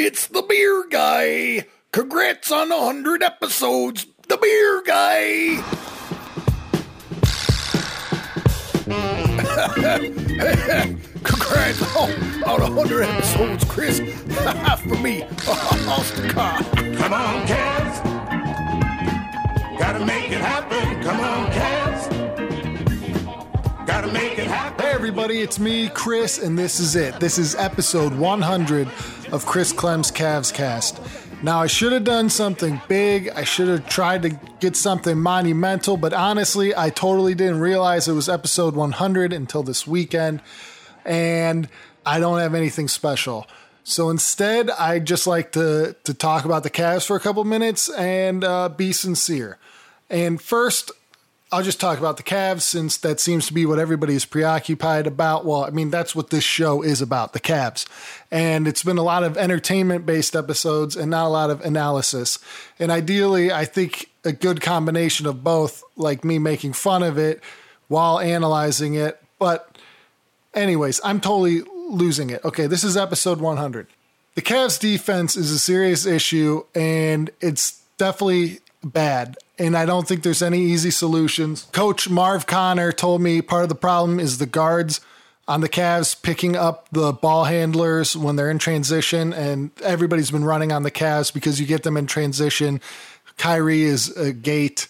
It's the Beer Guy. Congrats on 100 episodes, the Beer Guy. Congrats on 100 episodes, Chris. For me, Austin Carr. Come on, Cavs. Gotta make it happen. Come on, Cavs. Gotta make it happen. Hey everybody, it's me, Chris, and this is it. This is episode 100 of Chris Clem's Cavs Cast. Now, I should have done something big. I should have tried to get something monumental, but honestly, I totally didn't realize it was episode 100 until this weekend, and I don't have anything special. So instead, I'd just like to talk about the Cavs for a couple minutes and be sincere. And first, I'll just talk about the Cavs since that seems to be what everybody is preoccupied about. Well, I mean, that's what this show is about, the Cavs. And it's been a lot of entertainment-based episodes and not a lot of analysis. And ideally, I think a good combination of both, like me making fun of it while analyzing it. But anyways, I'm totally losing it. Okay, this is episode 100. The Cavs defense is a serious issue, and it's definitely bad. And I don't think there's any easy solutions. Coach Marv Connor told me part of the problem is the guards on the Cavs picking up the ball handlers when they're in transition, and everybody's been running on the Cavs because you get them in transition. Kyrie is a gate,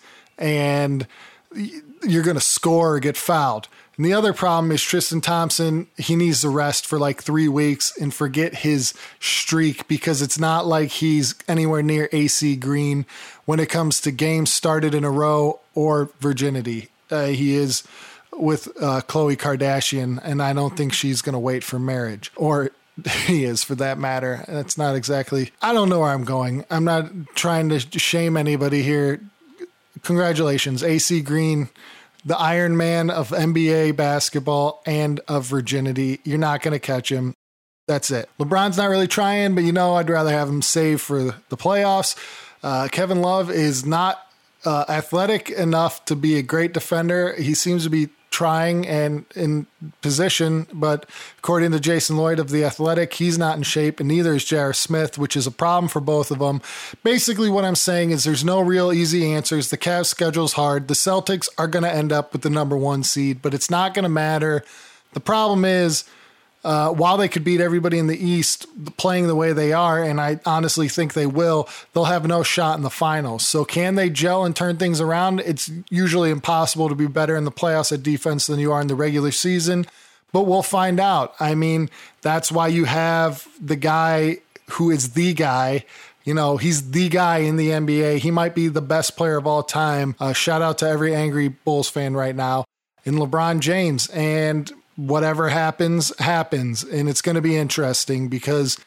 and you're going to score or get fouled. And the other problem is Tristan Thompson. He needs to rest for like 3 weeks and forget his streak because it's not like he's anywhere near AC Green when it comes to games started in a row or virginity. He is with Khloe Kardashian, and I don't think she's going to wait for marriage, or he is for that matter. That's not exactly, I don't know where I'm going. I'm not trying to shame anybody here. Congratulations, AC Green, the Iron Man of NBA basketball and of virginity. You're not going to catch him. That's it. LeBron's not really trying, but I'd rather have him save for the playoffs. Kevin Love is not athletic enough to be a great defender. He seems to be trying and in position, but according to Jason Lloyd of The Athletic, he's not in shape, and neither is J.R. Smith, which is a problem for both of them. Basically, what I'm saying is there's no real easy answers. The Cavs' schedule's hard. The Celtics are going to end up with the number 1 seed, but it's not going to matter. The problem is, while they could beat everybody in the East playing the way they are, and I honestly think they will, they'll have no shot in the finals. So can they gel and turn things around? It's usually impossible to be better in the playoffs at defense than you are in the regular season, but we'll find out. I mean, that's why you have the guy who is the guy. He's the guy in the NBA. He might be the best player of all time. Shout out to every angry Bulls fan right now. In LeBron James. And whatever happens, and it's going to be interesting because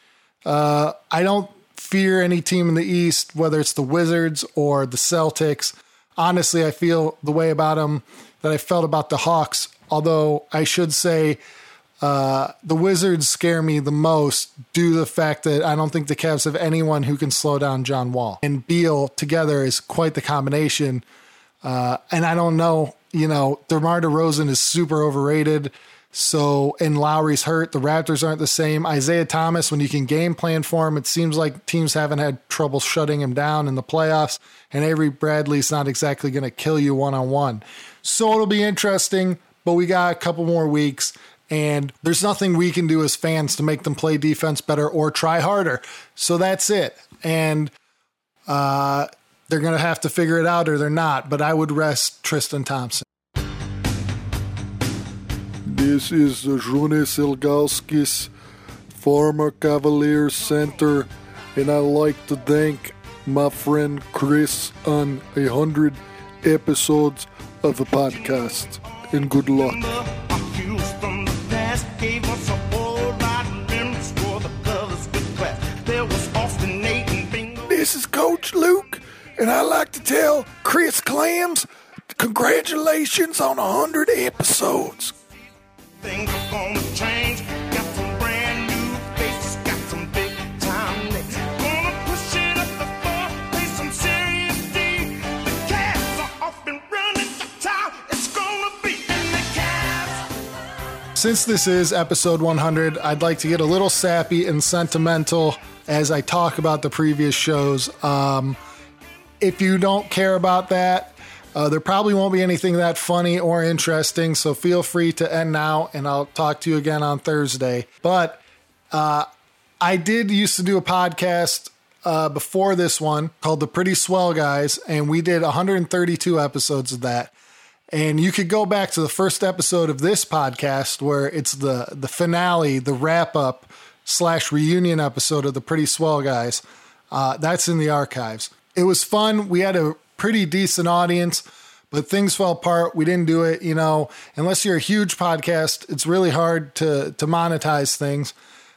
I don't fear any team in the East, whether it's the Wizards or the Celtics. Honestly, I feel the way about them that I felt about the Hawks, although I should say the Wizards scare me the most due to the fact that I don't think the Cavs have anyone who can slow down John Wall. And Beal together is quite the combination, and I don't know, DeMar DeRozan is super overrated. So, and Lowry's hurt. The Raptors aren't the same. Isaiah Thomas, when you can game plan for him, it seems like teams haven't had trouble shutting him down in the playoffs. And Avery Bradley's not exactly going to kill you one-on-one. So it'll be interesting, but we got a couple more weeks. And there's nothing we can do as fans to make them play defense better or try harder. So that's it. And they're going to have to figure it out or they're not. But I would rest Tristan Thompson. This is Jonas Ilgauskas, former Cavaliers center, and I'd like to thank my friend Chris on 100 episodes of the podcast. And good luck. This is Coach Luke, and I'd like to tell Chris Clams, congratulations on 100 episodes. Things are gonna change. Got some brand new faces, got some big time licks. Gonna push it up the floor, play some serious D. The Cavs are off and running the town. It's gonna be in the Cavs. Since this is episode 100, I'd like to get a little sappy and sentimental as I talk about the previous shows. If you don't care about that, there probably won't be anything that funny or interesting, so feel free to end now, and I'll talk to you again on Thursday. But I did used to do a podcast before this one called The Pretty Swell Guys, and we did 132 episodes of that. And you could go back to the first episode of this podcast where it's the finale, the wrap-up / reunion episode of The Pretty Swell Guys. That's in the archives. It was fun. We had a pretty decent audience, but things fell apart. We didn't do it. Unless you're a huge podcast, it's really hard to monetize things.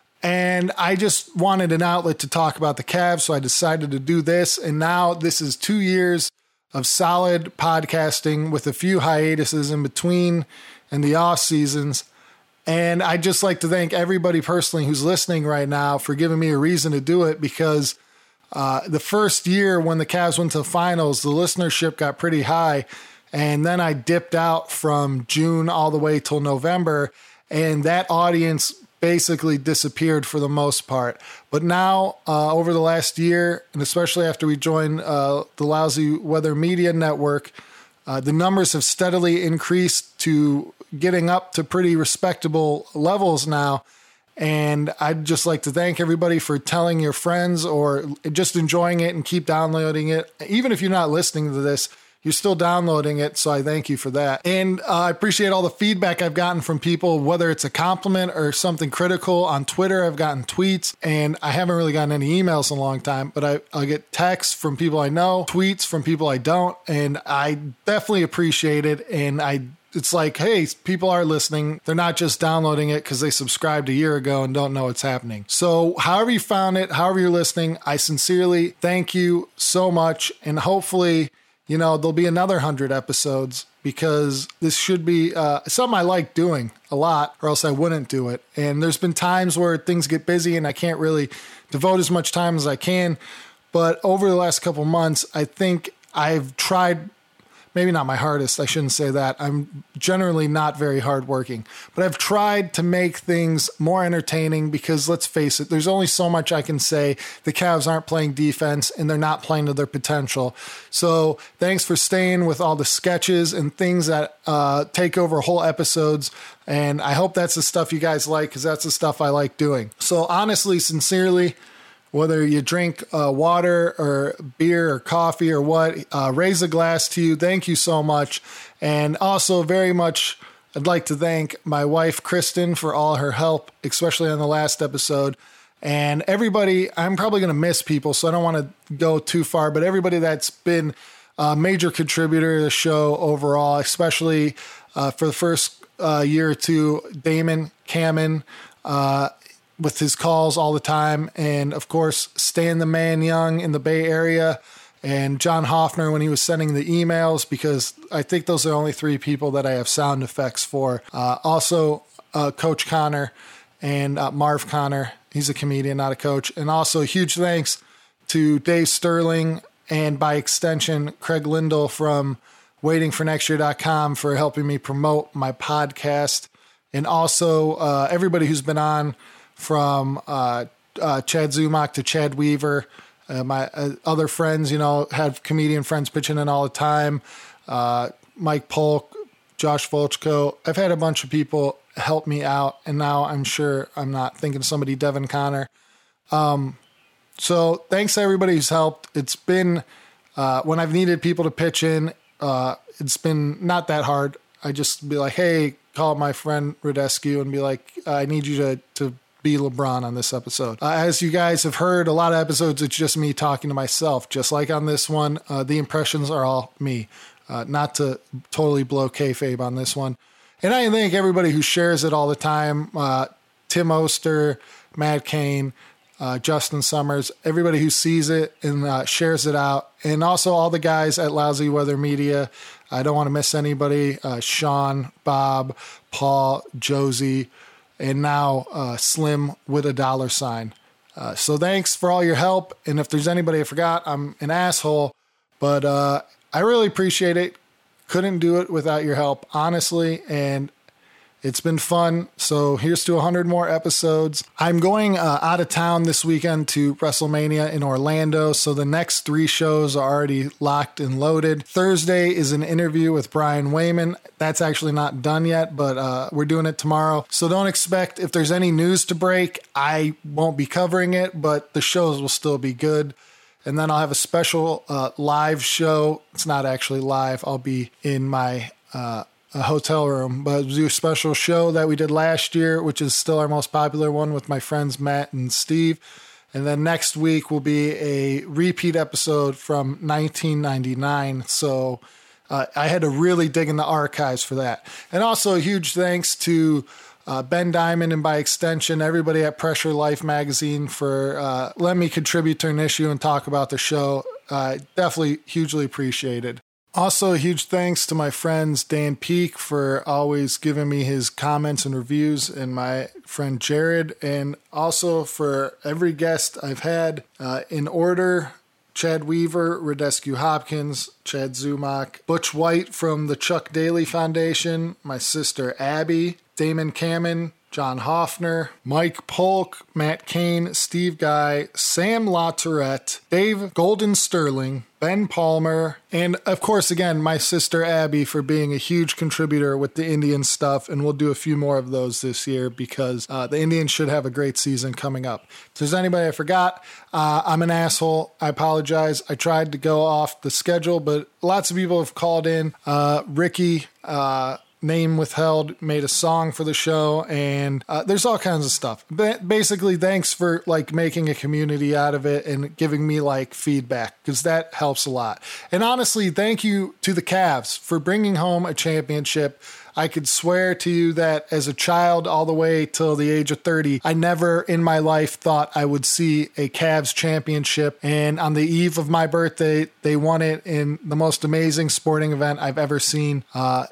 And I just wanted an outlet to talk about the Cavs, so I decided to do this. And now this is 2 years of solid podcasting with a few hiatuses in between and the off seasons. And I'd just like to thank everybody personally who's listening right now for giving me a reason to do it, because the first year when the Cavs went to the finals, the listenership got pretty high. And then I dipped out from June all the way till November. And that audience basically disappeared for the most part. But now, over the last year, and especially after we joined the Lousy Weather Media Network, the numbers have steadily increased to getting up to pretty respectable levels now. And I'd just like to thank everybody for telling your friends or just enjoying it and keep downloading it. Even if you're not listening to this, you're still downloading it, so I thank you for that. And I appreciate all the feedback I've gotten from people, whether it's a compliment or something critical. On Twitter, I've gotten tweets, and I haven't really gotten any emails in a long time, but I'll get texts from people I know, tweets from people I don't, and I definitely appreciate it. And it's like, hey, people are listening. They're not just downloading it because they subscribed a year ago and don't know what's happening. So however you found it, however you're listening, I sincerely thank you so much. And hopefully, there'll be another 100 episodes, because this should be something I like doing a lot, or else I wouldn't do it. And there's been times where things get busy and I can't really devote as much time as I can. But over the last couple months, I think I've tried, maybe not my hardest, I shouldn't say that. I'm generally not very hardworking, but I've tried to make things more entertaining, because let's face it, there's only so much I can say. The Cavs aren't playing defense and they're not playing to their potential. So thanks for staying with all the sketches and things that take over whole episodes. And I hope that's the stuff you guys like, because that's the stuff I like doing. So honestly, sincerely, whether you drink water or beer or coffee or what, raise a glass to you. Thank you so much. And also very much, I'd like to thank my wife, Kristen, for all her help, especially on the last episode. And everybody, I'm probably going to miss people, so I don't want to go too far, but everybody that's been a major contributor to the show overall, especially for the first year or two, Damon Kamen, with his calls all the time. And of course, Stan the Man Young in the Bay Area, and John Hoffner when he was sending the emails, because I think those are only 3 people that I have sound effects for. Also, Coach Connor and Marv Connor. He's a comedian, not a coach. And also huge thanks to Dave Sterling, and by extension, Craig Lindell from waitingfornextyear.com for helping me promote my podcast. And also everybody who's been on, from Chad Zumach to Chad Weaver. My other friends, have comedian friends pitching in all the time. Mike Polk, Josh Volchko. I've had a bunch of people help me out, and now I'm sure I'm not thinking of somebody, Devin Connor. So thanks to everybody who's helped. It's been, when I've needed people to pitch in, it's been not that hard. I just be like, hey, call my friend Radescu and be like, I need you to be LeBron on this episode. As you guys have heard, a lot of episodes, it's just me talking to myself. Just like on this one, the impressions are all me. Not to totally blow kayfabe on this one. And I thank everybody who shares it all the time. Tim Oster, Matt Kane, Justin Summers, everybody who sees it and shares it out. And also all the guys at Lousy Weather Media. I don't want to miss anybody. Sean, Bob, Paul, Josie, and now Slim with a $. So thanks for all your help. And if there's anybody I forgot, I'm an asshole. But I really appreciate it. Couldn't do it without your help, honestly. And It's been fun. So here's to 100 more episodes. I'm going out of town this weekend to WrestleMania in Orlando. So the next 3 shows are already locked and loaded. Thursday is an interview with Brian Wayman. That's actually not done yet, but we're doing it tomorrow. So don't expect, if there's any news to break, I won't be covering it, but the shows will still be good. And then I'll have a special live show. It's not actually live. I'll be in my a hotel room, but we'll do a special show that we did last year, which is still our most popular one, with my friends Matt and Steve. And then next week will be a repeat episode from 1999. So I had to really dig in the archives for that. And also a huge thanks to Ben Diamond, and by extension, everybody at Pressure Life magazine for letting me contribute to an issue and talk about the show. Definitely hugely appreciated. Also, a huge thanks to my friends Dan Peak for always giving me his comments and reviews, and my friend Jared, and also for every guest I've had in order: Chad Weaver, Radescu Hopkins, Chad Zumach, Butch White from the Chuck Daly Foundation, my sister Abby, Damon Kamen, John Hoffner, Mike Polk, Matt Kane, Steve Guy, Sam LaTourette, Dave Golden Sterling, Ben Palmer, and of course, again, my sister Abby for being a huge contributor with the Indian stuff, and we'll do a few more of those this year because the Indians should have a great season coming up. If there's anybody I forgot, I'm an asshole. I apologize. I tried to go off the schedule, but lots of people have called in. Ricky, name withheld, made a song for the show, and there's all kinds of stuff. Basically, thanks for making a community out of it and giving me feedback, because that helps a lot. And honestly, thank you to the Cavs for bringing home a championship. I could swear to you that as a child all the way till the age of 30, I never in my life thought I would see a Cavs championship. And on the eve of my birthday, they won it in the most amazing sporting event I've ever seen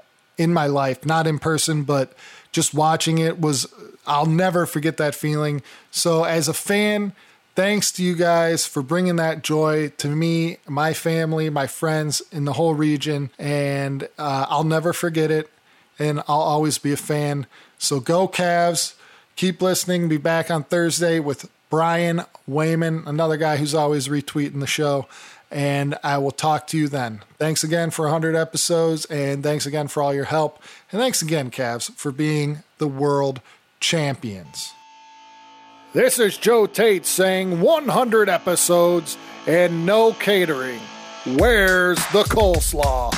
in my life. Not in person, but just watching it I'll never forget that feeling. So as a fan, thanks to you guys for bringing that joy to me, my family, my friends in the whole region. And I'll never forget it. And I'll always be a fan. So go Cavs. Keep listening. Be back on Thursday with Brian Wayman, another guy who's always retweeting the show. And I will talk to you then. Thanks again for 100 episodes, and thanks again for all your help. And thanks again, Cavs, for being the world champions. This is Joe Tate saying 100 episodes and no catering. Where's the coleslaw?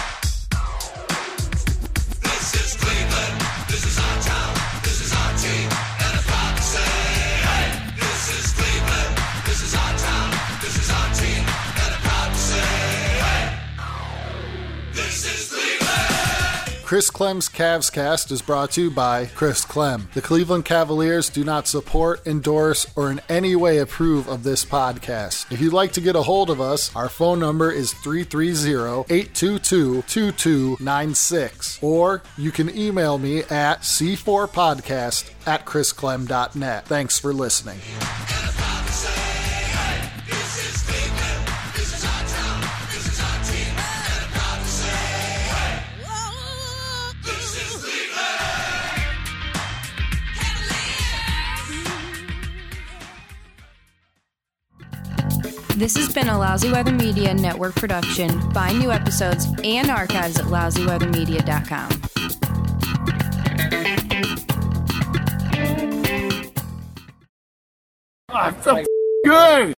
This is Cleveland, this is our town, this is our team, and I'm proud to say, hey! This is Cleveland, this is our town, this is our team, and I'm proud to say, hey! This is Cleveland! Chris Clem's Cavs Cast is brought to you by Chris Clem. The Cleveland Cavaliers do not support, endorse, or in any way approve of this podcast. If you'd like to get a hold of us, our phone number is 330-822-2296. Or you can email me at c4podcast@chrisclem.net. Thanks for listening. This has been a Lousy Weather Media Network production. Find new episodes and archives at lousyweathermedia.com. I felt good.